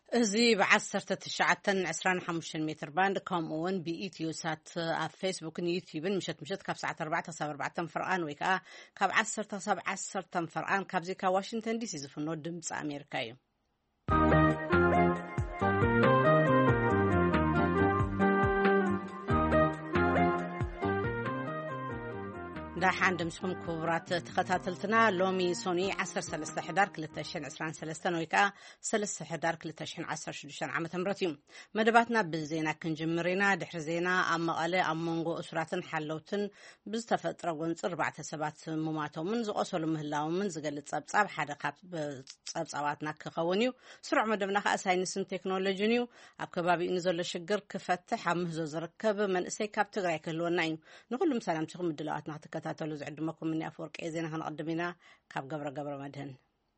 ازي بعصرت تشعتن 25 متر باند كوم اون بإيتيو سات فيسبوك يوتيوب مشت كاب ساعة 4 فرقان ويكا كاب 10 فرقان كاب زيكا واشنطن دي سي زفنو دمص أمريكا دا حاند مسكم كبرات تخاتلتنا لومي سوني 10 حدار كلتشن 23 ويكا 3 حدار كلتشن 16 عام تمرتيم مدباتنا بالزينا كنجمرينا دحر زينا أمقالة أمونغو أسراتن حلوتن بزتفتر ونص 4 سبات مماتو من زقصل مهلاو من زقلت صبصاب حدا قاب صبصاباتنا كخونيو سرع مدبنا خاصاينسن تكنولوجيو أكبابي نزل شجر كفتح عمزو زركب من سيكاب تغري كلونايو نقول سلام تخم الدلواتنا تلو زعدمكم مني أفورك إذن هنقدمنا كاب قبر مدهن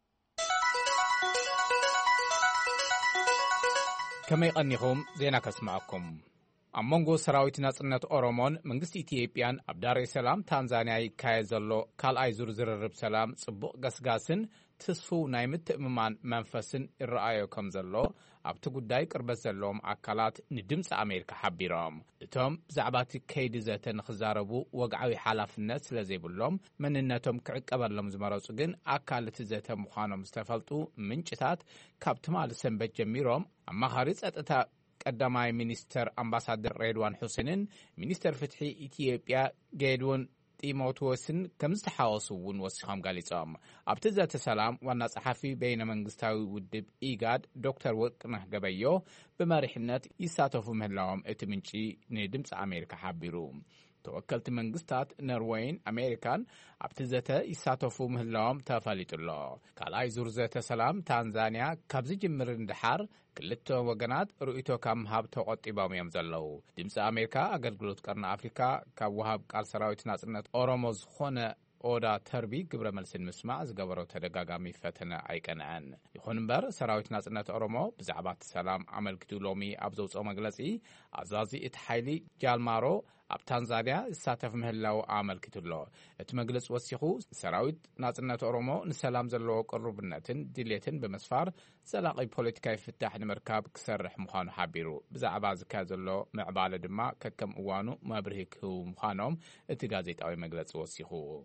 كما يقنيهم زينا كسمعكم أمونغو سراويت ناصرنت أورومون منغست إثيوبيان أبدار السلام تانزانيا يكايزلو كال أيزور زررب سلام صبوق غسغاسن تسفو نايمت ممان منفسن الرأيو كمزلو أبتو قداي قربت زلوم عكالات ندمس أمريكا حبيرام اتهم زعبات كيد زاتن خزاربو وقعوي حالاف الناس لزيبولهم من انتهم كعقبر لمزمارسوغن عكالت زاتن مخانو مستفلتو منشتات كابتمال سنبت جميروم أما خارج أتتا قداماي مينستر أمباسادر ريدوان حسينن مينستر فتحي إثيوبيا جيدون تيموتوسن كمز تحاوسون وسخام غاليصام ابتزا تسلام وانا صحفي بين منغستاوي ودب إيغاد دكتور وقنه غبيو بمارحنت يساتفو مهلاوم اتمنشي ندمص أمريكا حبيرو توكلت منغستات نروين أمريكان ابتزته يساتفو مهلاوم تفاليطلو كالاي زورزته سلام تانزانيا كابزي جمر اندحار كلتو وغنات رؤيتو كام هاب تقطيبام يمزلو دمص أمريكا أغلغلوت قرن أفريكا كوهاب قال سراويت ناصرنت أوروموز خونه أودا تربي قبر ملسن مسمع زقبرو تدقاقامي فتنة عيكنان يخون بر سراويت ناصرنت أورومو بزعبات السلام عمل كتولومي أبزوز أو مغلسي عزازي اتحايلي جالمارو أب تنزانيا الساتف مهلاو عمل كتولو اتمغلس وسيخو سراويت ناصرنت أورومو نسلام زلو قربنتن ديليتن بمسفار سلاقي بوليتيكاي فتاح نمركاب كسرح مخانو حابيرو بزعبا زكازلو معبالة دما ككم اوانو مابرهيكو مخانوم اتقازيت أوي مغلس وسيخو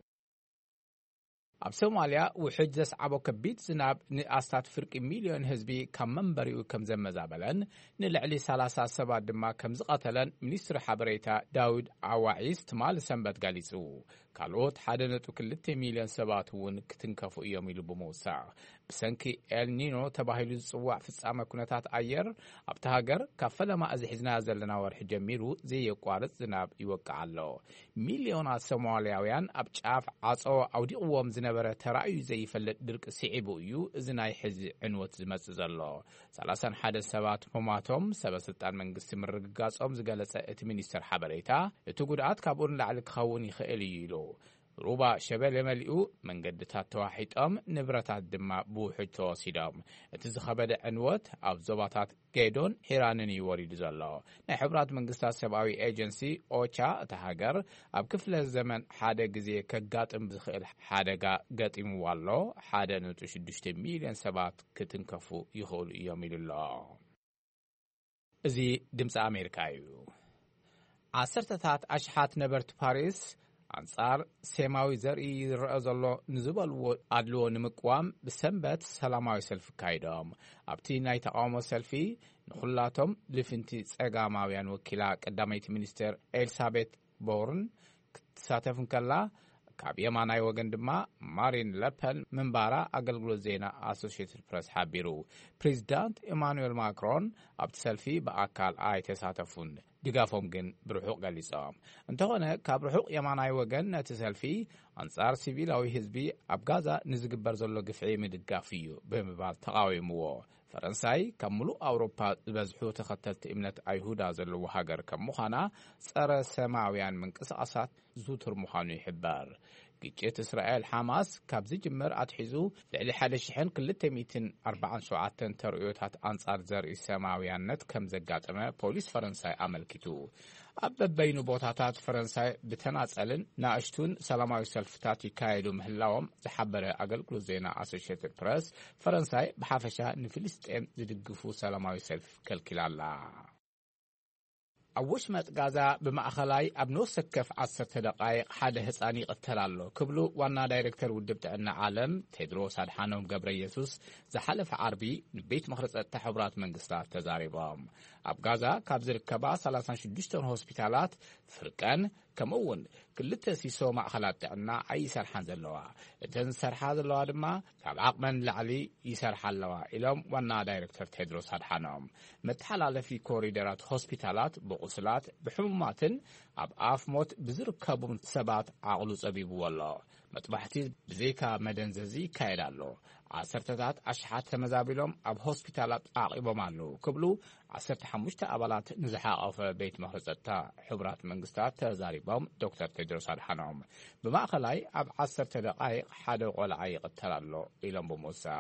أب سوماليا وحجز عبو كبيت زناب نقاستات فرق مليون هزبي كم منبريو كم زمزابلن نلعلي 37 دما كم زقاتلن منيستر حبريتا داود عواعيس تمال سنبت غاليسو كالوت حادنتو كلت مليون سباتون كتنكفو إيومي لبموسع بسنكي النينو تباهيلو الصواع في السامة كنتات أير أبتهاجر كفلما أزحزنا زلنا ورح جميرو زي يقوارت زناب يوقع له مليونات سومالياويان أبجاف عصو أو دي قوام زنبرة ترأيو زي فلت درك سعيبو يو زناي حز عنوة زمس زلو 31 سبات مماتهم سبا سلطان منقست مرقاصهم زقالسة اتمنيستر حبريتا اتقودات كابورن لعلك خوني خيليلو روبا شبال ملئو من قدتات تواحيد نبرتات دما بوحج تواسيدام اتزخبد عنوات أو زباطات قيدون حيرانني وريد زالله نحبرات منقستات سباوي ايجنسي اوچا تهاجر اب كفل الزمن حادة قزيه كقاطم بخيل حادة قاطم والله حادة نوتوش 6 مليون سبات كتنكفو يخول يومي لله ازي دمس أمريكايو 10 أشحات نبرت باريس أنصار سيماوي زرعي رأزالله نزبال أدلو نمقوام بسنبت سلاماوي سلف كايدام أبتي ناي تقامو سلفي نخلاتهم لفنتي سيقاماويان وكلا قداميت منستر إلسابيت بورن كتساتفن كلا كاب يماناي وغن دما مارين لبن منبارا أقلقلو زينا أسوشيتد بريس حابيرو بريزيدانت إيمانويل ماكرون أبتسلفي بأكال آي تساتفون دقافهم جن برحوق قليسام انتهونا كابرحوق يماناي وغن تسلفي أنصار سيفيلاوي هزبي أبغازا نزق برزولو قفعي من دقافيو بمبال تقاوي مو فرنساي كملو أوروبا بزحو تختلت إمنت أيهودا زلو وحاقر كمخانا سارة سماويان من قصاصات زوتر مخانو يحبار ግጭት እስራኤል ሓማስ ካብ ዝጅምር ኣትሒዙ ልዕሊ 1247 ተርእዮታት ኣንጻር ዘርኢ ሰማያዊነት ከም ዘጋጠመ ፖሊስ ፈረንሳይ ኣመልኪቱ ኣብ በበይኑ ቦታታት ፈረንሳይ ብተናጸልን ናእሽቱን ሰላማዊ ሰልፍታት ይካየዱ ምህላዎም ዝሓበረ ኣገልግሎት ዜና ኣሶሺየትድ ፕረስ ፈረንሳይ ብሓፈሻ ንፍልስጤም ዝድግፉ ሰላማዊ ሰልፍ ከልኪላላ። ኣብ ወሽመጥ ጋዛ ብማእኸላይ ኣብ ንወሰከፍ 10 ደቃይቕ ሓደ ህፃን ይቕተል ኣሎ ክብሉ ዋና ዳይሬክተር ውድብ ጥዕና ዓለም ቴድሮስ ኣድሓኖም ገብረ ኢየሱስ ዝሓለፈ ዓርቢ ንቤት ምኽሪ ጸጥታ ሕቡራት መንግስታት ተዛሪቦም። ኣብ ጋዛ ካብ ዝርከባ 36 ሆስፒታላት ፍርቀን ከምኡውን 2 ሲሶ ማእኸላት ጥዕና ኣይሰርሓን ዘለዋ እተን ዝሰርሓ ዘለዋ ድማ ካብ ዓቕመን ላዕሊ ይሰርሓ ኣለዋ ኢሎም ዋና ዳይሬክተር ቴድሮስ ኣድሓኖም መተሓላለፊ ኮሪደራት ሆስፒታላት ብቁስላት ብሕሙማትን ኣብ ኣፍ ሞት ብዝርከቡ ሰባት ዓቕሉ ጸቢብዎ ኣሎ። መጥባሕቲ ብዘይካ መደንዘዚ ይካየድ ኣሎ። ዓሰርተታት ኣሽሓት ተመዛቢሎም ኣብ ሆስፒታላት ዓቂቦም ኣለዉ ክብሉ 15 ኣባላት ንዝሓቐፈ ቤት ምኽሪ ጸጥታ ሕቡራት መንግስታት ተዛሪቦም ዶክተር ቴድሮስ ኣድሓኖም ብማእኸላይ ኣብ 10 ደቃይቕ ሓደ ቆልዓ ይቕተል ኣሎ ኢሎም ብምውሳኽ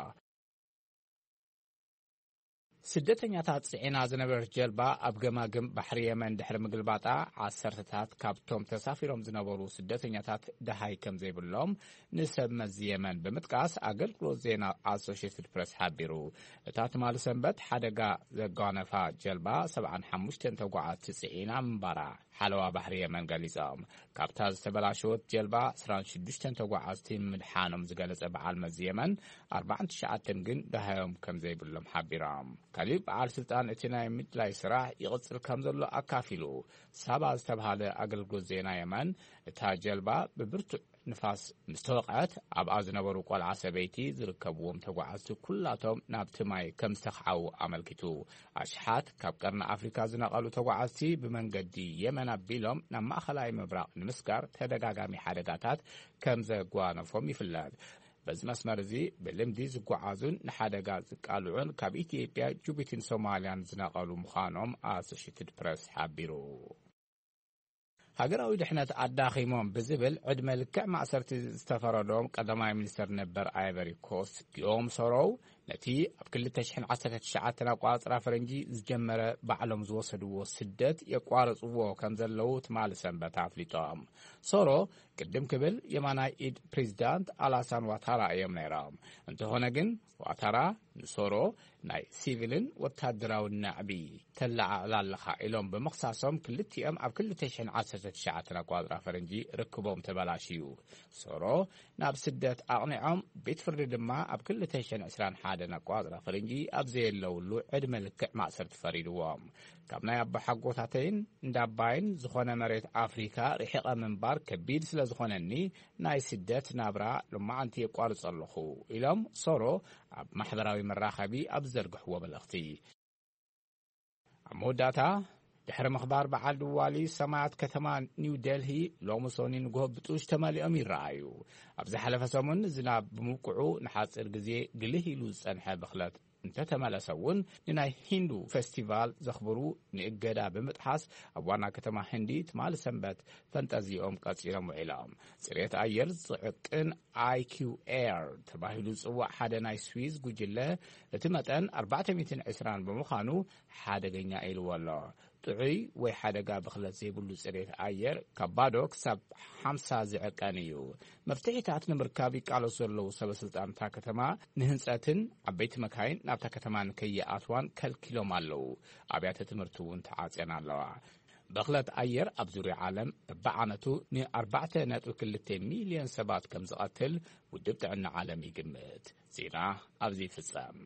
ስደተኛታት ጽዒና ዝነበረት ጀልባ ኣብ ገማግም ባሕሪ የመን ድሕሪ ምግልባጣ 10ታት ካብቶም ተሳፊሮም ዝነበሩ ስደተኛታት ደሃይ ከም ዘይብሎም ንሰብ መዚ የመን ብምጥቃስ ኣገልግሎት ዜና ኣሶሺየትድ ፕረስ ሓቢሩ። እታ ትማሊ ሰንበት ሓደጋ ዘጓነፋ ጀልባ 75 ተጓዓዝቲ ጽዒና ምንባራ ሓለዋ ባሕሪ የመን ገሊጾም። ካብታ ዝተበላሸወት ጀልባ 26 ተጓዓዝቲ ምድሓኖም ዝገለጸ በዓል መዚ የመን 49 ግን ደሃዮም ከም ዘይብሎም ሓቢሮም። ካሊእ በዓል ስልጣን እቲ ናይ ምድላይ ስራሕ ይቕጽል ከም ዘሎ ኣካፊሉ ሳባ ዝተባሃለ ኣገልግሎት ዜና የመን እታ ጀልባ ብብርቱዕ ንፋስ ምስተወቕዐት ኣብኣ ዝነበሩ ቆልዓ ሰበይቲ ዝርከብዎም ተጓዓዝቲ ኩላቶም ናብቲ ማይ ከም ዝተኽዓዉ ኣመልኪቱ ኣሽሓት ካብ ቀርኒ ኣፍሪካ ዝነቐሉ ተጓዓዝቲ ብመንገዲ የመን ኣቢሎም ናብ ማእኸላይ ምብራቕ ንምስጋር ተደጋጋሚ ሓደጋታት ከም ዘጓነፎም ይፍለጥ። በዚ መስመር እዚ ብልምዲ ዝጓዓዙን ንሓደጋ ዝቃልዑን ካብ ኢትዮጵያ ጅቡቲን ሶማልያን ዝነቐሉ ምዃኖም ኣሶሺየትድ ፕረስ ሓቢሩ። ሃገራዊ ድሕነት ኣዳኺሞም ብዝብል ዕድመ ልክዕ ማእሰርቲ ዝተፈረዶም ቀዳማይ ሚኒስተር ነበር ኣይቨሪ ኮስት ጊኦም ሶሮው ነቲ ኣብ 2019 ኣቋፅራ ፈረንጂ ዝጀመረ ባዕሎም ዝወሰድዎ ስደት የቋረጽዎ ከም ዘለዉ ትማሊ ሰንበት ኣፍሊጦም። ሶሮ ቅድም ክብል የማናይ ኢድ ፕሬዚዳንት ኣላሳን ዋታራ እዮም ነይሮም። እንተኾነ ግን ዋታራ ንሶሮ ናይ ሲቪልን ወታደራዊ ናዕቢ ተላዓዕላ ኣለኻ ኢሎም ብምኽሳሶም ክልቲኦም ኣብ 2019 ኣቋፅራ ፈረንጂ ርክቦም ተበላሽዩ። ሶሮ ናብ ስደት ኣቕኒዖም ቤት ፍርዲ ድማ ኣብ 2021 ኣቋፅራ ፈረንጂ ኣብ ዘየለውሉ ዕድመ ልክዕ ማእሰርቲ ፈሪድዎም። ካብ ናይ ኣቦ ሓጎታተይን እንዳባይን ዝኾነ መሬት ኣፍሪካ ርሒቐ ምንባር ከቢድ ስለ ዝኾነኒ ናይ ስደት ናብራ ልማዓንቲ የቋርጽ ኣለኹ ኢሎም ሶሮ ኣብ ማሕበራዊ መራኸቢ ኣብ ዘርግሕዎ መልእኽቲ። ኣብ መወዳእታ ድሕሪ ምኽባር በዓል ድዋሊ ሰማያት ከተማ ኒው ዴልሂ ሎሚ ሶኒ ንጎሆ ብጡሽ ተመሊኦም ይረኣዩ። ኣብ ዝሓለፈ ሰሙን ዝናብ ብምውቅዑ ንሓፂር ግዜ ግልህ ኢሉ ዝጸንሐ ብኽለት እንተተመለሰ እውን ንናይ ሂንዱ ፌስቲቫል ዘኽብሩ ንእገዳ ብምጥሓስ ኣብ ዋና ከተማ ህንዲ ትማሊ ሰንበት ፈንጠዚኦም ቀጺሎም ውዒሎም። ጽሬት ኣየር ዝዕቅን IQAir ተባሂሉ ዝጽዋዕ ሓደ ናይ ስዊዝ ጉጅለ እቲ መጠን 420 ብምዃኑ ሓደገኛ ኢልዎ ኣሎ። ጥዑይ ወይ ሓደጋ ብኽለት ዘይብሉ ጽሬት ኣየር ካብ ባዶ ክሳብ 50 ዝዕቀን እዩ። መፍትሒታት ንምርካብ ይቃለሱ ዘለዉ ሰበስልጣንታ ከተማ ንህንጸትን ዓበይቲ መካይን ናብታ ከተማ ንከይኣትዋን ከልኪሎም ኣለዉ። ኣብያተ ትምህርቲ እውን ተዓጽየን ኣለዋ። ብኽለት ኣየር ኣብ ዙርያ ዓለም በብዓመቱ ን4.2 ሚልዮን ሰባት ከም ዝቐትል ውድብ ጥዕና ዓለም ይግምት። ዜና ኣብዚ ይፍጸም።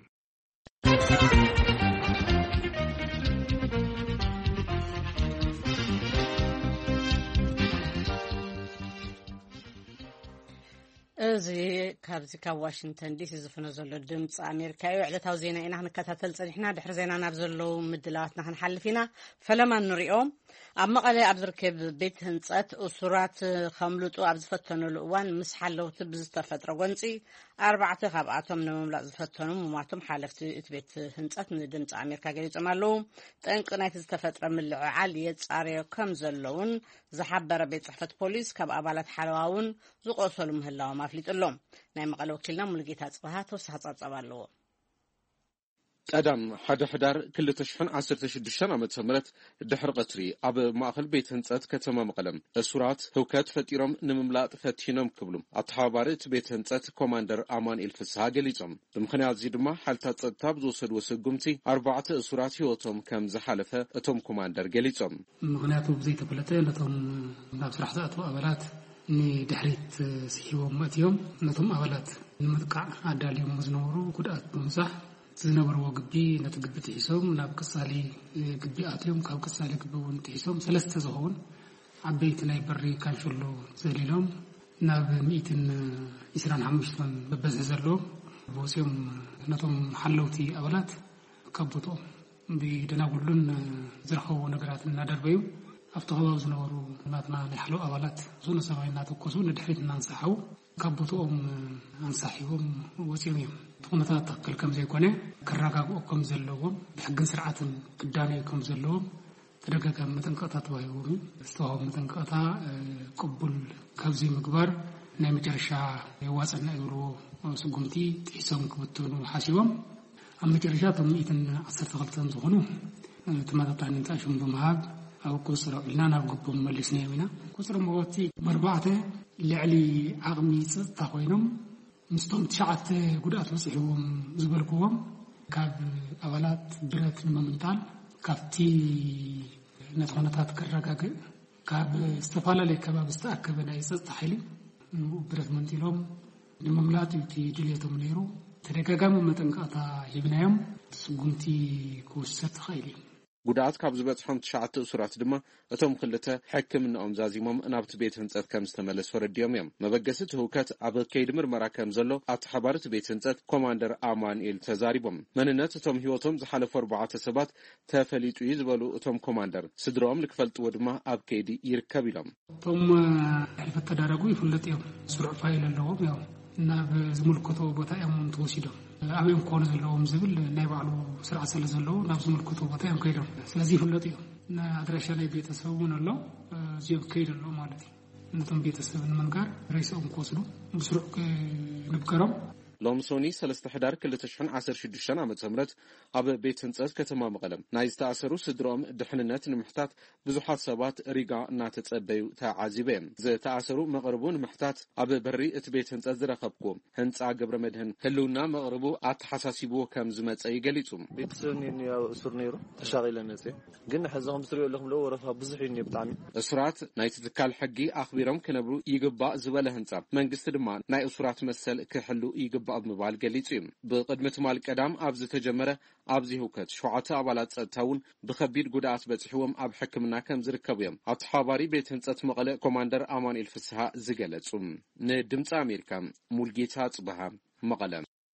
እዚ ካብዚ ካብ ዋሽንግተን ዲሲ ዝፍኖ ዘሎ ድምፂ ኣሜሪካ እዩ። ዕለታዊ ዜና ኢና ክንከታተል ፀኒሕና። ድሕሪ ዜና ናብ ዘለዉ ምድላዋትና ክንሓልፍ ኢና። ፈለማ ንሪኦም ኣብ መቐለ ኣብ ዝርከብ ቤት ህንፀት እሱራት ከምልጡ ኣብ ዝፈተነሉ እዋን ምስ ሓለውቲ ብዝተፈጥረ ጎንፂ 4 ካብኣቶም ንምምላእ ዝፈተኑ ሙማቶም ሓለፍቲ እቲ ቤት ህንጸት ንድምፂ ኣሜሪካ ገሊፆም ኣለዉ ጠንቂ ናይቲ ዝተፈጥረ ምልዕዓል የጻርዮ ከም ዘለውን ዝሓበረ ቤት ጽሕፈት ፖሊስ ካብ ኣባላት ሓለዋውን ዝቆሰሉ ምህላዎም ኣፍሊጡሎም ናይ መቐለ ወኪልና ሙሉጌታ ጽባሃ ተወሳኺ ጸብጻብ ኣለዎ ቀዳም ሓደ ሕዳር 2016 ዓመተ ምህረት ድሕሪ ቀትሪ ኣብ ማእከል ቤት ህንጸት ከተማ መቐለም እሱራት ህውከት ፈጢሮም ንምምላጥ ፈቲኖም ክብሉ ኣተሓባሪ እቲ ቤት ህንጸት ኮማንደር አማኑኤል ፍስሐ ገሊጾም ብምኽንያት እዚ ድማ ሓልታት ጸጥታ ብዝወሰድዎ ስጉምቲ 4 እሱራት ህይወቶም ከም ዝሓለፈ እቶም ኮማንደር ገሊጾም ምኽንያቱ ብዘይተፈለጠ ነቶም ናብ ስራሕ ዝኣተዉ ኣባላት ንድሕሪት ስሒቦም መእትዮም ነቶም ኣባላት ንምጥቃዕ ኣዳልዮም ዝነበሩ ጉድኣት ብምብዛሕ ዝነበርዎ ግቢ ነቲ ግቢ ትሒሶም ናብ ቀጻሊ ግቢ ኣትዮም ካብ ቀጻሊ ግቢ እውን ትሒሶም ሰለስተ ዝኸውን ዓበይቲ ናይ በሪ ካንሸሎ ዘሊሎም ናብ 125 በበዝሒ ዘለዎም ብወፂኦም ነቶም ሓለውቲ ኣባላት ከቦቶኦም ብደናጉሉን ዝረኸቡ ነገራት እናደርበዩ ኣብቲ ከባቢ ዝነበሩ ናትና ናይ ሓለው ኣባላት ዞነ ሰማይ እናተኮሱ ንድሕሪት እናንሳሓው ከቦቶኦም አንሳሒቦም ወፂኦም እዮም ተኹነታት ተክል ከም ዘይኮነ ከራጋግኦ ከም ዘለዎም ብሕግን ስርዓትን ክዳነዩ ከም ዘለዎም ተደጋጋሚ መጠንቀቕታ ተዋሂቦም ዝተዋህቦ መጠንቀቕታ ቅቡል ካብዚ ምግባር ናይ መጨረሻ የዋፀና ይብልዎ ስጉምቲ ጥሒሶም ክብትኑ ሓሲቦም ኣብ መጨረሻ እቶም 112 ዝኾኑ ተመጣጣኒ እንጣሽም ብምሃብ ኣብ ቁፅሮ ኢልና ናብ ግቦም መሊስናዮም ኢና ቁፅሮ መወቲ መርባዕተ ልዕሊ ዓቕሚ ፀጥታ ኮይኖም ምስቶም 9 ጉድኣት በፂሕዎም ዝበልክዎም ካብ ኣባላት ብረት ንምምንጣል ካብቲ ነቲ ኩነታት ከረጋግእ ካብ ዝተፈላለዩ ከባቢ ዝተኣከበ ናይ ፀጥታ ሓይሊ ብረት መንጢሎም ንምምላጥ እቲ ድልየቶም ነይሩ ተደጋጋሚ መጠንቀቕታ ሂብናዮም ስጉምቲ ክውሰድ ትኽእል እዩ ጉዳት ካብ ዝበፅሖም 9 እሱራት ድማ እቶም ክልተ ሕክምናኦም ዛዚሞም ናብቲ ቤት ህንጸት ከም ዝተመለሱ ፈረድዮም እዮም መበገሲ ህውከት ኣብ ከይዲ ምርመራ ከም ዘሎ ኣተሓባሪ እቲ ቤት ህንጸት ኮማንደር አማኑኤል ተዛሪቦም መንነት እቶም ህይወቶም ዝሓለፉ 4 ሰባት ተፈሊጡ ዝበሉ እቶም ኮማንደር ስድሮኦም ልክፈልጥዎ ድማ ኣብ ከይዲ ይርከብ ኢሎም እቶም ሕልፈት ተዳረጉ ይፍለጥ እዮም ስሩዕ ፋይል ኣለዎም ያው ናብ ዝምልከቶ ቦታ እዮም ተወሲዶም ኣብዮም ኮነ ዘለዎም ዝብል ናይ ባዕሉ ስርዓት ስለ ዘለዎ ናብ ዝምልከቶ ቦታ እዮም ከይዶም ስለዚ ይፍለጥ እዮም ኣድራሻ ናይ ቤተሰብ እውን ኣሎ እዚኦም ከይድ ኣሎ ማለት እዩ ነቶም ቤተሰብ ንምንጋር ሬሶም ክወስዱ ብስሩዕ ንብከሮም ሎምሶኒ 3 ሕዳር 2016 ዓመተ ምህረት ኣብ ቤት ህንጸት ከተማ መቐለም ናይ ዝተኣሰሩ ስድሮኦም ድሕንነት ንምሕታት ብዙሓት ሰባት ሪጋ እናተጸበዩ ተዓዚበም ዝተኣሰሩ መቕረቡ ንምሕታት ኣብ በሪ እቲ ቤት ህንጸት ዝረኸብኩ ህንጻ ገብረ መድህን ህልውና መቕረቡ ኣተሓሳሲብዎ ከም ዝመጸ ይገሊጹ ቤተሰብኒ ያው እሱር ነይሩ ተሻቒለ ነጽ ግን ሕዞም ዝሪዮ ኣለኹም ለው ወረፋ ብዙሕ እዩ ብጣዕሚ እሱራት ናይቲ ትካል ሕጊ ኣኽቢሮም ክነብሩ ይግባእ ዝበለ ህንጻ መንግስቲ ድማ ናይ እሱራት መሰል ክሕሉ ይግባእ ኣብ ምባል ገሊጹ እዩ ብቅድሚ ትማል ቀዳም ኣብ ዝተጀመረ ኣብዚ ህውከት 7 ኣባላት ጸጥታውን ብከቢድ ጉድኣት በጽሕዎም ኣብ ሕክምና ከም ዝርከቡ እዮም ኣተሓባሪ ቤት ህንጸት መቐለ ኮማንደር አማኑኤል ፍስሐ ዝገለጹ ንድምፂ ኣሜሪካ ሙሉጌታ ጽባሃ መቐለ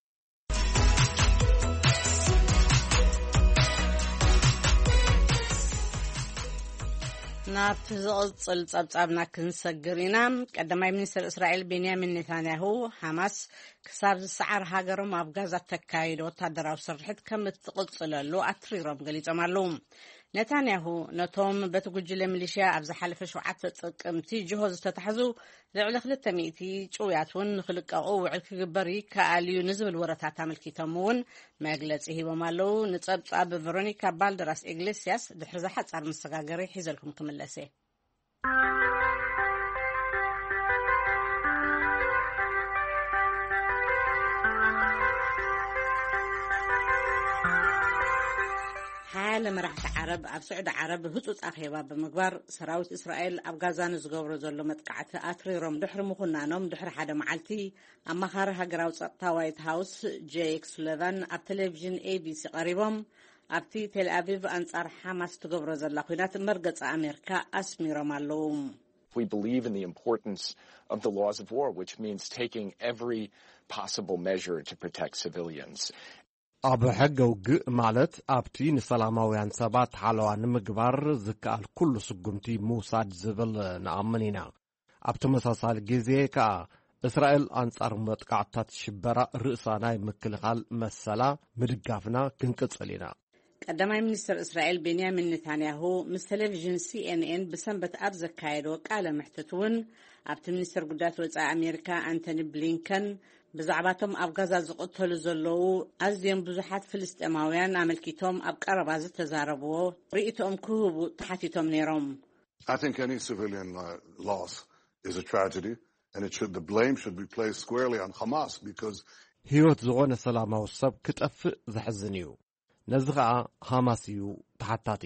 ናብቲ ዝቕጽል ጸብጻብና ክንሰግር ኢና ቀዳማይ ሚኒስትር እስራኤል ቤንያሚን ኔታንያሁ ሓማስ ክሳብ ዝሰዓር ሃገሮም ኣብ ጋዛ ተካይዶ ወታደራዊ ስርሒት ከም እትቕጽለሉ ኣትሪሮም ገሊፆም ኣለዉ ኔታንያሁ ነቶም በቲ ጉጅለ ሚሊሽያ ኣብ ዝሓለፈ 7 ጥቅምቲ ጅሆ ዝተታሕዙ ልዕሊ 200 ጭውያት እውን ንኽልቀቑ ውዕል ክግበር ይከኣል እዩ ንዝብል ወረታት ኣመልኪቶም እውን መግለፂ ሂቦም ኣለዉ ንጸብጻብ ቬሮኒካ ባልደራስ ኢግሌስያስ ድሕሪ ዝሓጻር መሰጋገሪ ሒዘልኩም ክምለስ እየ حال مراحة عرب أب سعود عرب هتوت أخيبا بمقبار سراوت إسرائيل أب غازان زغور زلو متقعت أتري روم دحر مخنا نوم دحر حدا معلتي أما خارها قراوت وايت هاوس جيك سوليفان أب تلفزيون ABC قريبهم أبتي تل أبيب أنصار حماس تغور زلو خينات مرقص أمريكا أسمي رمالوم We believe in the importance of the laws of war, which means taking every possible measure to protect civilians. ኣብ ሕገ ውግእ ማለት ኣብቲ ንሰላማውያን ሰባት ሓለዋ ንምግባር ዝከኣል ኩሉ ስጉምቲ ምውሳድ ዝብል ንኣምን ኢና ኣብ ተመሳሳሊ ግዜ ከዓ እስራኤል አንጻር መጥቃዕታት ሽበራ ርእሳ ናይ ምክልኻል መሰላ ምድጋፍና ክንቅጽል ኢና። ቀዳማይ ሚኒስትር እስራኤል ቤንያሚን ኔታንያሁ ምስ ቴሌቪዥን CNN ብሰንበት ኣብ ዘካየዶ ቃለ መሕትት እውን ኣብቲ ሚኒስትር ጉዳያት ወጻኢ ኣሜሪካ አንቶኒ ብሊንከን ብዛዕባቶም ኣብ ጋዛ ዝቕተሉ ዘለዉ ኣዝዮም ብዙሓት ፍልስጤማውያን ኣመልኪቶም ኣብ ቀረባ ዝተዛረብዎ ርእይቶኦም ክህቡ ተሓቲቶም ነይሮም። I think any civilian loss is a tragedy and the blame should be placed squarely on Hamas because ህይወት ዝኾነ ሰላማዊ ሰብ ክጠፍእ ዘሕዝን እዩ። ነዚ ከዓ ሃማስ እዩ ተሓታቲ።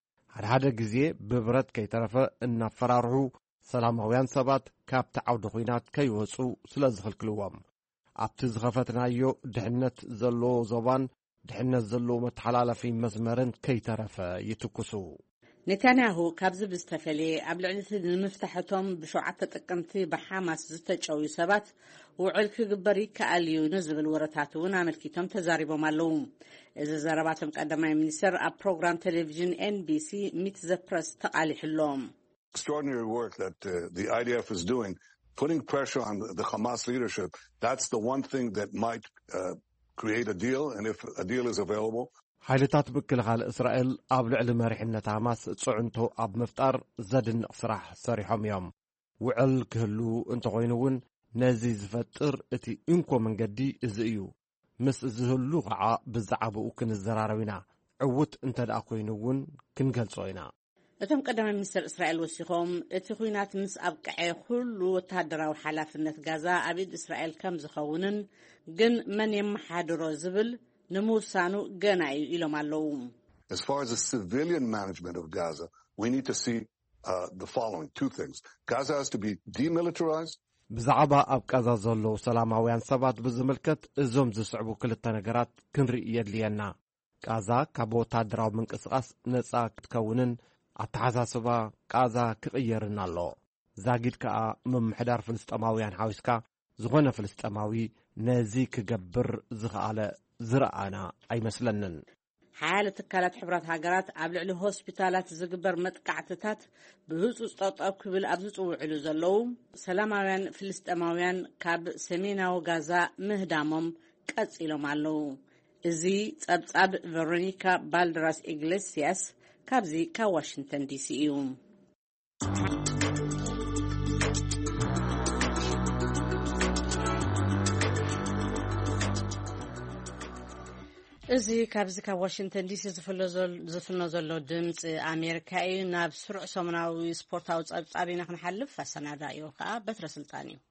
ሓደ ግዜ ብብረት ከይተረፈ እናፈራርሑ ሰላማውያን ሰባት ካብቲ ዓውዲ ኹናት ከይወፁ ስለ ዝኽልክልዎም ኣብቲ ዝኸፈትናዮ ድሕነት ዘለዎ ዞባን ድሕነት ዘለዎ መተሓላለፊ መስመርን ከይተረፈ ይትኩሱ። ኔታንያሁ ካብዚ ብዝተፈልየ ኣብ ልዕሊ ንምፍታሕቶም ብሸውዓተ ጥቅምቲ ብሓማስ ዝተጨውዩ ሰባት ውዕል ክግበር ይከኣል እዩ ንዝብል ወረታት እውን ኣመልኪቶም ተዛሪቦም ኣለዉ። እዚ ዘረባቶም ቀዳማይ ሚኒስትር ኣብ ፕሮግራም ቴሌቪዥን NBC Meet the Press ተቃሊሕሎም። Extraordinary work that the IDF is doing, putting pressure on the Hamas leadership. That's the one thing that might create a deal, and if a deal is available. ሓይልታት ምክልኻል እስራኤል ኣብ ልዕሊ መሪሕነት ሃማስ ጽዕንቶ ኣብ ምፍጣር ዘድንቕ ስራሕ ሰሪሖም እዮም። ውዕል ክህሉ እንተኾይኑ እውን ነዚ ዝፈጥር እቲ እንኮ መንገዲ እዚ እዩ። ምስ ዝህሉ ከዓ ብዛዕባኡ ክንዘራረብ ኢና። ዕውት እንተደኣ ኮይኑ እውን ክንገልጾ ኢና። እቶም ቀዳማይ ሚኒስትር እስራኤል ወሲኾም እቲ ኩናት ምስ ኣብቅዐ ኩሉ ወተሃደራዊ ሓላፍነት ጋዛ ኣብ ኢድ እስራኤል ከም ዝኸውንን ግን መን የመሓድሮ ዝብል ንምውሳኑ ገና እዩ ኢሎም ኣለዉ። As far as the civilian management of Gaza, we need to see the following two things. Gaza has to be demilitarized. ብዛዕባ ኣብ ጋዛ ዘለዉ ሰላማውያን ሰባት ብዝምልከት እዞም ዝስዕቡ ክልተ ነገራት ክንርኢ የድልየና። ጋዛ ካብ ወተሃደራዊ ምንቅስቓስ ነጻ ክትከውንን ኣተሓሳስባ ጋዛ ክቕየርን ኣሎ። ዛጊድ ከዓ ምምሕዳር ፍልስጤማውያን ሓዊስካ ዝኾነ ፍልስጤማዊ ነዚ ክገብር ዝኽኣለ ዝረኣና ኣይመስለንን። ሓያል ትካላት ሕብረት ሃገራት ኣብ ልዕሊ ሆስፒታላት ዝግበር መጥቃዕትታት ብህፁፅ ጠጠው ክብል ኣብ ዝፅውዕሉ ዘለዉ ሰላማውያን ፍልስጤማውያን ካብ ሰሜናዊ ጋዛ ምህዳሞም ቀፂሎም ኣለዉ። እዚ ጸብጻብ ቬሮኒካ ባልደራስ ኢግሌሲያስ ካብዚ ካብ ዋሽንግተን ዲሲ እዩ። እዚ ካብዚ ካብ ዋሽንግተን ዲሲ ዝፍኖ ዘሎ ድምፂ ኣሜሪካ እዩ። ናብ ስሩዕ ሰሙናዊ ስፖርታዊ ጸብጻብ ኢና ክንሓልፍ። ኣሰናዳእዮ ከዓ በትረ ስልጣን እዩ።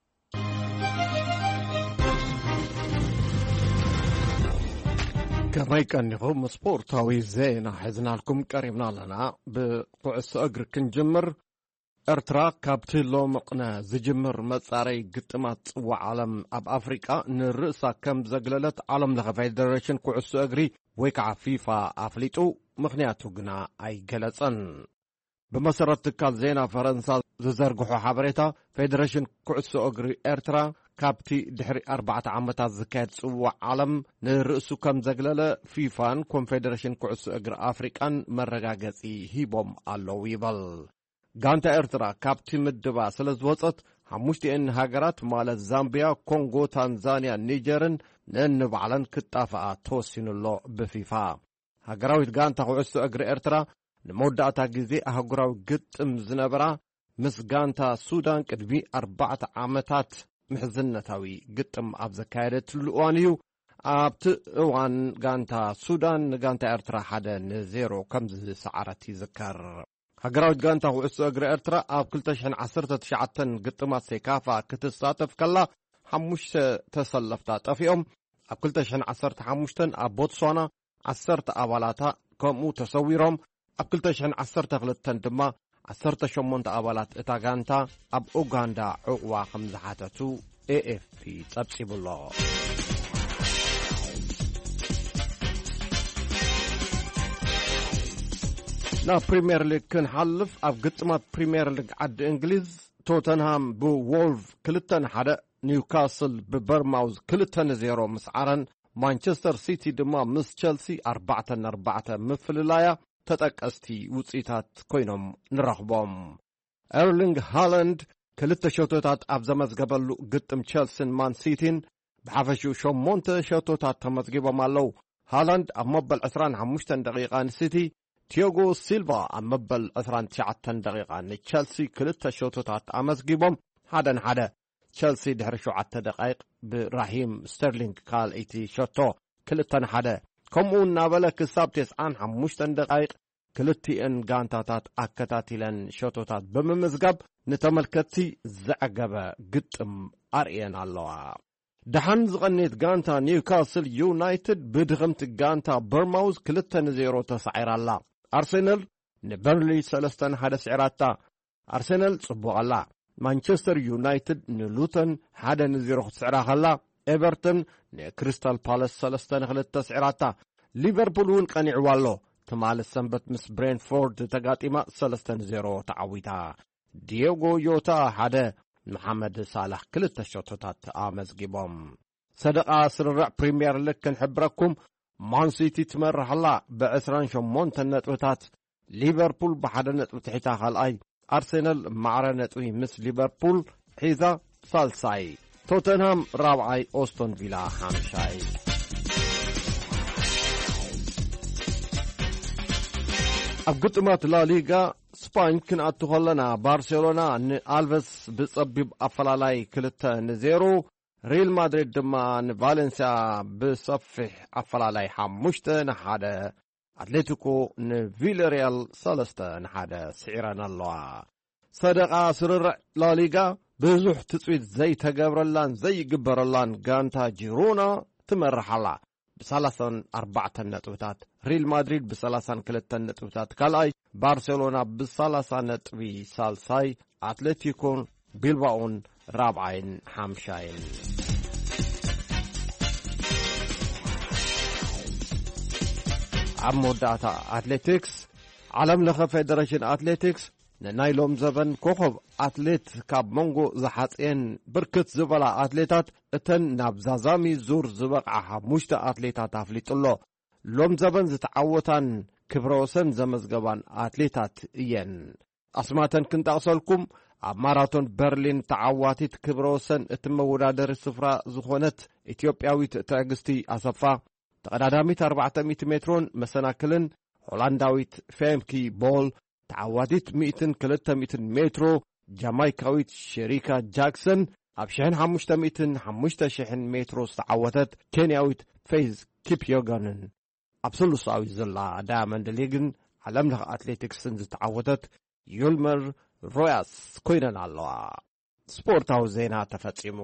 ከመይ ቀኒኹም ስፖርታዊ ዜና ሒዝናልኩም ቀሪብና ኣለና። ብኩዕሶ እግሪ ክንጅምር። ኤርትራ ካብቲ ሎምቕነ ዝጅምር መጻረይ ግጥማት ጽዋዕ ዓለም ኣብ ኣፍሪቃ ንርእሳ ከም ዘግለለት ዓለም ለኸ ፌደሬሽን ኩዕሶ እግሪ ወይ ከዓ ፊፋ ኣፍሊጡ፣ ምኽንያቱ ግና ኣይገለጸን። ብመሰረት ትካል ዜና ፈረንሳ ዝዘርግሖ ሓበሬታ ፌደሬሽን ኩዕሶ እግሪ ኤርትራ ካብቲ ድሕሪ 4 ዓመታት ዝካየድ ጽዋዕ ዓለም ንርእሱ ከም ዘግለለ ፊፋን ኮንፌደሬሽን ኩዕሶ እግሪ ኣፍሪቃን መረጋገጺ ሂቦም ኣለዉ ይበል። ጋንታ ኤርትራ ካብቲ ምድባ ስለ ዝወፀት 5 ሃገራት ማለት ዛምቢያ፣ ኮንጎ፣ ታንዛንያ፣ ኒጀርን ነንባዕለን ክጣፍኣ ተወሲኑሎ ብፊፋ። ሃገራዊት ጋንታ ኩዕሶ እግሪ ኤርትራ ንመወዳእታ ግዜ ኣህጉራዊ ግጥም ዝነበራ ምስ ጋንታ ሱዳን ቅድሚ 4 ዓመታት ምሕዝነታዊ ግጥም ኣብ ዘካየደትሉ እዋን እዩ። ኣብቲ እዋን ጋንታ ሱዳን ንጋንታ ኤርትራ 1-0 ከም ዝሰዓረት ይዝከር። ሃገራዊት ጋንታ ኩዕሶ እግሪ ኤርትራ ኣብ 2019 ግጥማት ሴካፋ ክትሳተፍ ከላ 5 ተሰለፍታ ጠፊኦም። ኣብ 2015 ኣብ ቦትስዋና 10 ኣባላታ ከምኡ ተሰዊሮም፣ ኣብ 2012 ድማ 18 ኣባላት እታ ጋንታ ኣብ ኡጋንዳ ዕቑባ ከም ዝሓተቱ AFP ጸብጺቡሎ። ናብ ፕሪምየር ሊግ ክንሓልፍ። ኣብ ግጥማት ፕሪምየር ሊግ ዓዲ እንግሊዝ ቶተንሃም ብዎልቭ 2-1፣ ኒውካስል ብበርማውዝ 2-0 ምስ ዓረን፣ ማንቸስተር ሲቲ ድማ ምስ ቸልሲ 4-4 ምፍልላያ ተጠቀስቲ ውጽኢታት ኮይኖም ንረኽቦም። ኤርሊንግ ሃላንድ ክልተ ሸቶታት ኣብ ዘመዝገበሉ ግጥም ቸልሲን ማን ሲቲን ብሓፈሹ 8 ሸቶታት ተመዝጊቦም ኣለዉ። ሃላንድ ኣብ መበል 25 ደቂቓ ንሲቲ፣ ቲያጎ ሲልቫ ኣብ መበል 29 ደቂቓ ንቸልሲ ክልተ ሸቶታት ኣመዝጊቦም 1-1። ቸልሲ ድሕሪ 7 ደቂቕ ብራሂም ስተርሊንግ ካልእቲ ሸቶ 2-1 ከምኡ እናበለ ክሳብ 95 ደቂቕ ክልቲአን ጋንታታት ኣከታቲለን ሸቶታት ብምምዝጋብ ንተመልከትቲ ዘዕገበ ግጥም ኣርእየን ኣለዋ። ድሓን ዝቐኒት ጋንታ ኒውካስል ዩናይትድ ብድኽምቲ ጋንታ በርማውዝ 2-0 ተሳዒራላ። ኣርሴናል ንበርንሊ 3-1 ስዒራታ። ኣርሴናል ጽቡቕ ኣላ። ማንቸስተር ዩናይትድ ንሉተን 1-0 ክትስዕራ ኸላ። ኤቨርተን ንክሪስታል ፓላስ 3-2 ስዒራታ። ሊቨርፑል እውን ቀኒዕዋ ኣሎ። ትማል ሰንበት ምስ ብሬንፎርድ ተጋጢማ 3-0 ተዓዊታ። ዲየጎ ዮታ 1፣ መሐመድ ሳላሕ 2 ሸቶታት ኣመዝጊቦም። ሰደቓ ስርርዕ ፕሪምየር ሊግ ክንሕብረኩም ማንሲቲ ትመርሐላ ብ28 ነጥብታት፣ ሊቨርፑል ብ1 ነጥቢ ትሒታ ካልኣይ፣ ኣርሴናል ማዕረ ነጥቢ ምስ ሊቨርፑል ሒዛ ሳልሳይ፣ ቶተንሃም ራብዓይ፣ ኦስቶን ቪላ 5ይ። ኣብ ግጥማት ላሊጋ ስፓኝ ክንኣቱ ኸለና ባርሴሎና ንኣልቨስ ብጸቢብ ኣፈላላይ 2-0፣ ሪል ማድሪድ ድማ ንቫሌንሲያ ብሰፊሕ ኣፈላላይ 5-1፣ ኣትሌቲኮ ንቪለሪያል 3-1 ስዒረን ኣለዋ። ሰደቓ ስርርዕ ላሊጋ ብዙሕ ትጽቢት ዘይተገብረላን ዘይግበረላን ጋንታ ጂሮና ትመርሓላ ብ34 ነጥብታት፣ ሪል ማድሪድ ብ32 ነጥብታት ካልኣይ፣ ባርሴሎና ብ30 ነጥቢ ሳልሳይ፣ ኣትሌቲኮን ቢልባኦን ራብዓይን 5ይ። ኣብ መወዳእታ ኣትሌቲክስ ዓለም ለኸ ፌደሬሽን ኣትሌቲክስ ንናይሎም ዘበን ኮኸብ ኣትሌት ካብ መንጎ ዝሓጽየን ብርክት ዝበላ ኣትሌታት እተን ናብ ዛዛሚ ዙር ዝበቕዓ 5 ኣትሌታት ኣፍሊጡሎ። ሎም ዘበን ዝተዓወታን ክብረ ወሰን ዘመዝገባን ኣትሌታት እየን። ኣስማተን ክንጠቕሰልኩም ኣብ ማራቶን በርሊን ተዓዋቲት ክብረ ወሰን እቲ መወዳደሪ ስፍራ ዝኾነት ኢትዮጵያዊት ትዕግስቲ ኣሰፋ፣ ተቐዳዳሚት 400 ሜትሮን መሰናክልን ሆላንዳዊት ፌምኪ ቦል፣ ተዓዋቲት 100-200 ሜትሮ ጃማይካዊት ሸሪካ ጃክሰን፣ ኣብ 1500 5,000 ሜትሮ ዝተዓወተት ኬንያዊት ፌዝ ኪፕዮጋንን፣ ኣብ ሰሉሳዊ ዘላ ዳያመንድ ሊግን ዓለም ለኸ ኣትሌቲክስን ዝተዓወተት ዩልመር ሮያስ ኮይነን ኣለዋ። ስፖርታዊ ዜና ተፈጺሙ።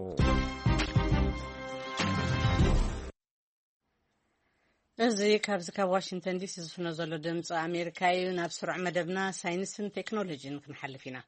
እዚ ካብዚ ካብ ዋሽንግተን ዲሲ ዝፍኖ ዘሎ ድምፂ ኣሜሪካ እዩ። ናብ ስሩዕ መደብና ሳይንስን ቴክኖሎጂን ክንሓልፍ ኢና።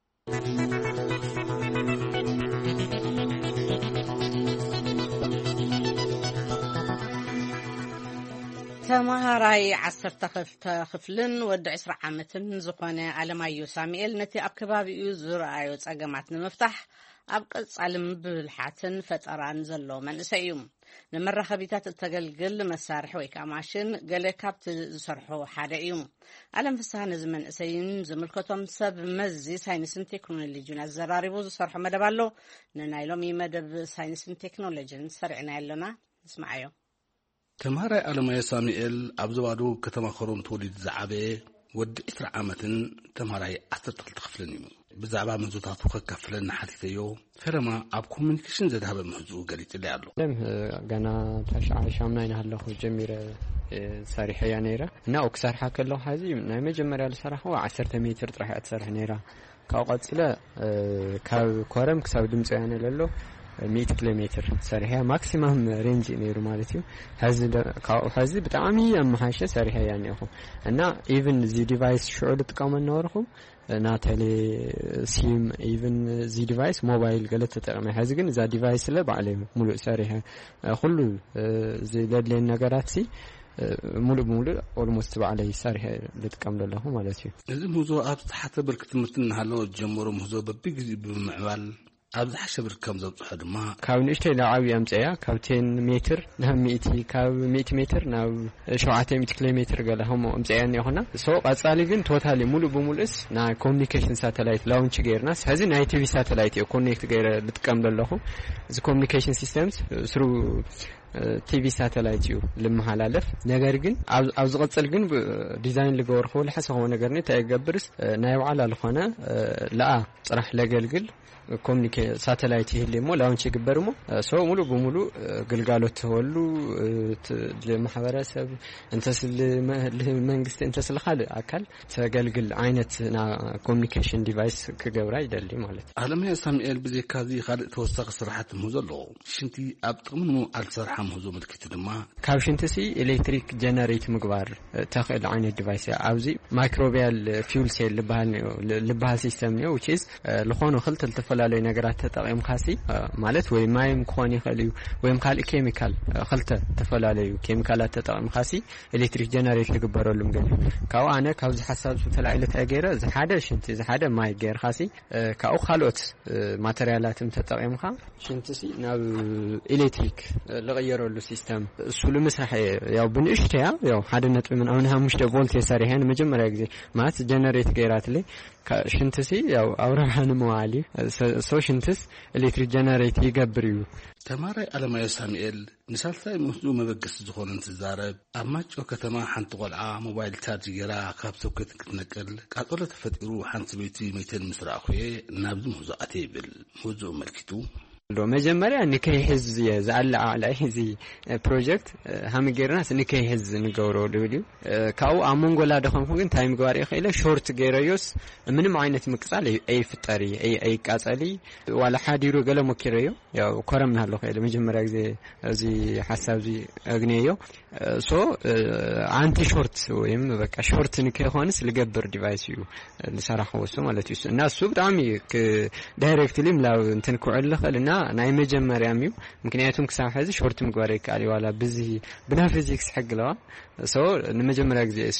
ተማሃራይ 12 ክፍልን ወዲ 20 ዓመትን ዝኾነ ኣለማዮ ሳሙኤል ነቲ ኣብ ከባቢኡ ዝረኣዮ ጸገማት ንምፍታሕ ኣብ ቀጻሊ ብልሓትን ፈጠራን ዘሎ መንእሰይ እዩ። ንመራኸቢታት እተገልግል መሳርሒ ወይ ከዓ ማሽን ገለ ካብቲ ዝሰርሖ ሓደ እዩ። ዓለም ፍስሓ ነዚ መንእሰይን ዝምልከቶም ሰብ መዚ ሳይንስን ቴክኖሎጂን ኣዘራሪቡ ዝሰርሖ መደብ ኣሎ። ንናይ ሎሚ መደብ ሳይንስን ቴክኖሎጂን ሰሪዕና ያለና ንስማዓዮ። ተማሃራይ ኣለማዮ ሳሙኤል ኣብ ዝባዱ ከተማ ኮሮም ተወሊዱ ዝዓበየ ወዲ 20 ዓመትን ተማሃራይ 12 ክፍልን እዩ። ብዛዕባ ምንዙታቱ ከካፍለና ሓቲተዮ ፈረማ ኣብ ኮሙኒኬሽን ዘድሃበ ምህዝኡ ገሊጽልይ ኣሎ። ገና ተሻሻምና ይናለኹ ጀሚረ ሰሪሐያ ነይራ እና ክሰርሓ ከለኹ ሓዚ ናይ መጀመርያ ዝሰርሐው 10 ሜትር ጥራሕ እትሰርሕ ነይራ። ካብ ቀጽለ ካብ ኮረም ክሳብ ድምጽ ያነለሎ 100 ኪሎ ሜትር ሰሪሐያ ማክሲመም ሬንጅ ነይሩ ማለት እዩ። ሓዚ ብጣዕሚ ኣመሓሸ ሰሪሐያ ነይኹ እና ኢቭን እዚ ዲቫይስ ሽዑል ጥቀመን ነበርኹ ና ቴሌ ሲም ኢቭን እዚ ዲቫይስ ሞባይል ገለ ተጠቅመ ሓዚ ግን እዛ ዲቫይስ ለባዕለ ሙሉእ ሰሪሐ ኩሉ ዝደልየን ነገራት ሲ ሙሉእ ኦልሞስት ባዕለይ ሰሪሐ ልጥቀም ለለኹ ማለት እዩ። እዚ ሙዞ ኣብ ታሕተ ብርክ ትምህርቲ እናሃለወ ጀመሮ ሙዞ በቢግዜ ብምዕባል ኣብዚ ሓሸብር ከም ዘብጽሑ ድማ ካብ ንእሽተይ ላዓቢ ኣምጽያ ካብ 10 ሜትር ናብ 100 ካብ 100 ሜትር ናብ 700 ኪሎ ሜትር ገለ ሆሞ ኣምጽያኒ ይኾና ሶ ቀጻሊ ግን ቶታሊ ሙሉ ብሙሉስ ናይ ኮሙኒኬሽን ሳተላይት ላውንች ገይርናስ ሕዚ ናይ ቲቪ ሳተላይት እዩ ኮኔክት ገይረ ልጥቀም ዘለኹ እዚ ኮሙኒኬሽን ሲስተምስ ስሩ ቲቪ ሳተላይት እዩ ልመሃላለፍ ነገር ግን ኣብ ዝቀጽል ግን ዲዛይን ልገበርኩ ልሐሰኹ ነገርኒ ተይገብርስ ናይ ባዕላ ዝኾነ ለኣ ጽራሕ ለገልግል ኮሙኒኬሽን ሳተላይት ይህልሞ ላውንች ይግበርሞ ሶ ሙሉ በሙሉ ግልጋሎት ተወሉ ለማህበረሰብ እንተስል መንግስት እንተስል خالق አካል ተገልግል አይነት ና ኮሙኒኬሽን ዲቫይስ ክገብራ ይደሊ ማለት አለምያ ሳሙኤል ብዘካዚ خالق ተወሳኺ ስራሕት ምዘሎ ሽንቲ ኣብ ጥቅምኑ አልሰርሐ ምዞ ምልክት ድማ ካብ ሽንቲሲ ኤሌክትሪክ ጀነሬት ምግባር ተኽእል አይነት ዲቫይስ ኣብዚ ማይክሮቢያል ፊውል ሴል ልባሃል ሲስተም ነው which is ለኾኑ خلت ተፈላለዩ ነገራት ተጠቂም ካሲ ማለት ወይ ማይም ኮን ይኸልዩ ወይም ካል ኬሚካል خلت ተፈላለዩ ኬሚካላት ተጠቂም ካሲ ኤሌክትሪክ ጀነሬት ልግበረሉም ገለ ካው አነ ካብዚ ሐሳብ ተላዕለ ተገይረ ዝሓደ ሽንቲ ዝሓደ ማይ ገይር ካሲ ካው ካልኦት ማቴሪያላትም ተጠቂምካ ሽንቲሲ ናብ ኤሌክትሪክ ለቀየረሉ ሲስተም እሱ ለመስራሕ ያው ብንሽተያ ያው ሓደ ነጥብ ምን አሁን 5 ቮልት የሰሪሄን መጀመሪያ ጊዜ ማለት ጀነሬት ገይራትለ ሽንቲሲ ያው አውራሃን መዋሊ ሶሽንትስ ኤሌክትሪክ ጀነሬት ይገብርዩ ተማራይ አለማዮ ሳሙኤል ንሳልሳይ መስሉ መበገስ ዝኾነን ተዛረብ አማጮ ከተማ ሓንቲ ቆልዓ ሞባይል ቻርጅ ገራ ካብ ሶኬት ክትነቅል ቃጠሎ ተፈጢሩ ሓንቲ ቤቲ ሜተን ምስራኹዬ ናብዚ ሙዛኣቴ ይብል ሙዙ መልክቱ ሎ መጀመሪያ ንከይ ህዝ የዛላ አላይ እዚ ፕሮጀክት ሃም ገርናስ ንከይ ህዝ ንገብሮ ልብልዩ ካው አሞንጎላ ደኸምኩ ግን ታይም ግባር ይኸይለ ሾርት ገረዮስ ምንም አይነት ምቅጻል አይ ፍጠሪ አይ ቃጸሊ ዋላ ሓዲሩ ገለ ሞክረዮ ያው ኮረምና አለ ኸይለ መጀመሪያ ጊዜ እዚ ሐሳብ እዚ አግነዮ ሶ አንቲ ሾርት ወይም በቃ ሾርት ንከይ ሆንስ ልገብር ዲቫይስ እዩ ልሰራኸው እሱ ማለት እዩ እና እሱ በጣም ዳይሬክትሊ ምላው እንትን ኩዕል ኸልና ናይ መጀመሪያም እዩ ምክንያቱም ክሳብ ሕዚ ሾርት ምግባር ይካሊ ዋላ ብዙ ብና ፊዚክስ ሕግለዋ ሶ ንመጀመሪያ ጊዜ እሱ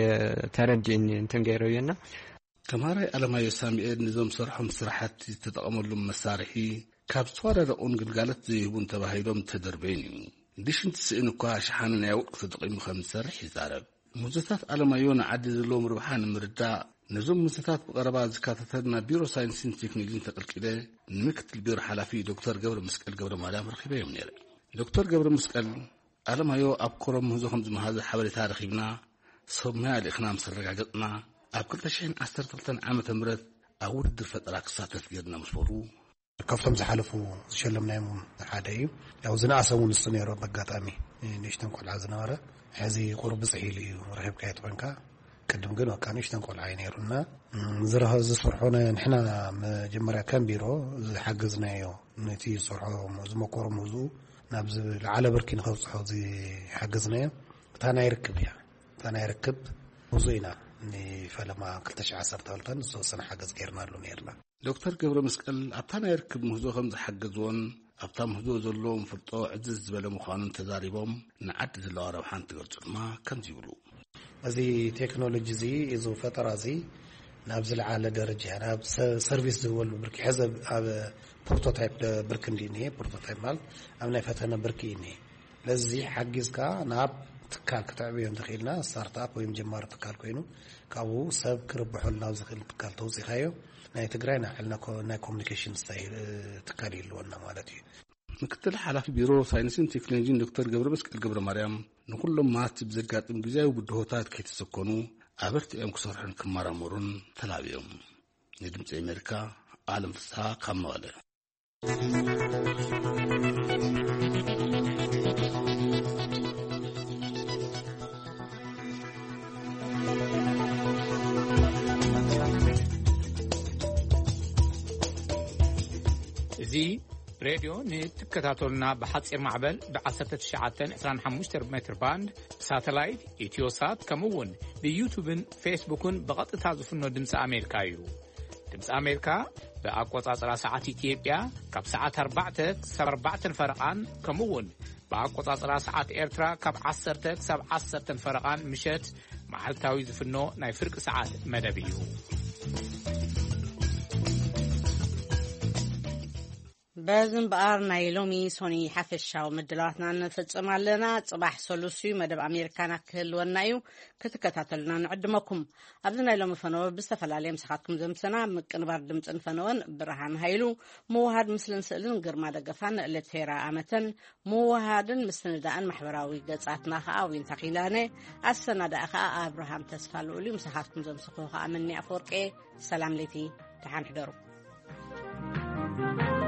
ተረዲን እንትን ገይረውና ተማራይ አለማዮ ሳሙኤል ንዞም ሰርሖም ስራሕቲ ተጠቀመሉ መሳርሒ ካብ ተወዳደቁን ግልጋሎት ዝህቡን ተባሂሎም ተደርበይን እዩ ዲሽንት ስእንኳ ሸሓነ ናይ ወቅት ተጠቂሙ ከም ዝሰርሕ ይዛረብ ሙዘታት አለማዮ ንዓዲ ዘለዎም ርብሓን ምርዳእ نزوم مستات بقربا زكاتتنا بيرو ساينسين تكنولوجي تقلقيله نمكتل بيرو حلافي دكتور جبر مسكل جبر مالام رخيبه يمنير دكتور جبر مسكل علم هيو ابكرم هزو خمس مهازه حوالي تاريخنا صبنا الاخنام سرقاقتنا ابكل تشين 10 عام تمرت اود الفتره قصاتت غيرنا مسفرو كفتم زحلفو شلمنايم حداي ያው ዝናሰውን ስኔሮ በጋጣሚ ንሽተን ቆልዓ ዝነበረ ሕዚ ቁርብ ጽሒሊ ረሂብካ ይጥበንካ قدم قالوا كانش تنقل عينيرنا زرها زصرحون نحنا مجمرة كان بيرو حجزنا يو نتي صرحوا مزمكور موزو نبز على بركين خلص حوزي حجزنا تانا يركب موزينا ني فلما قلتش 10 تولتن سوسنا حجز غيرنا له نيرنا دكتور جبر مسكل ابتانا يركب موزو خمس حجزون ابتام موزو زلوم فرطو عزز بلا مخانن تزاريبهم نعد زلوا ربحان تقرص ما كان يقولوا ازي تكنولوجي زي ازو فتره زي نابزل على درجه ناب سيرفيس زول بركي حزب بروتوتايب بركنديني بروتوتايب مال امنا فتنا بركيني لزي حجزكا ناب تكال كتعبيهم دخيلنا ستارت اب ويم جمار تكال كوينو كاو سب كربحولنا وزخيل تكال توصيخايو ناي تجرينا حلنا كوميونيكيشن ستايل تكالي لونا مالتي مكتل حلافي بيرو ساينسين تكنولوجي دكتور جبر مسكل جبر مريم نقولهم ما تبزقاتم جزاو بدهوتات كيتسكنوا عبرت ام كسرحن كمرمرون تلابيهم ندمت امريكا عالم فسا كماله زي راديو نتكتاتولنا بحصير معبل ب1925 متر باند ساتلايت ايتيوسات كمون بيوتيوبن فيسبوكن بقطتا زفنو دمس امريكا يو دمس امريكا بأقوطاطرا ساعات إثيوبيا كاب ساعات 4 فرقان كمون بأقوطاطرا ساعات إيرترا كاب 10 فرقان مشت معلتاوي زفنو ناي فرق ساعات مدبيو بازم بقارنا يلومي سوني حفشاو مدلاتنا نفصم لنا صباح سولوسي مدب أمريكانا كل ونايو كتكتاتلنا نعدمكم أبدنا يلوم فنو بستفلالي مسخاتكم زمسنا مكنبار دمت انفنون برهان هايلو موهاد مثل سئلن قرما دقفان لتيرا آمتن موهادن مستندان محبراوي قصاتنا خاوين تقيلاني السنة داخا أبراهام تسفالولي مسخاتكم زمسخوها أمني أفوركي سلام ليتي تحان حدرو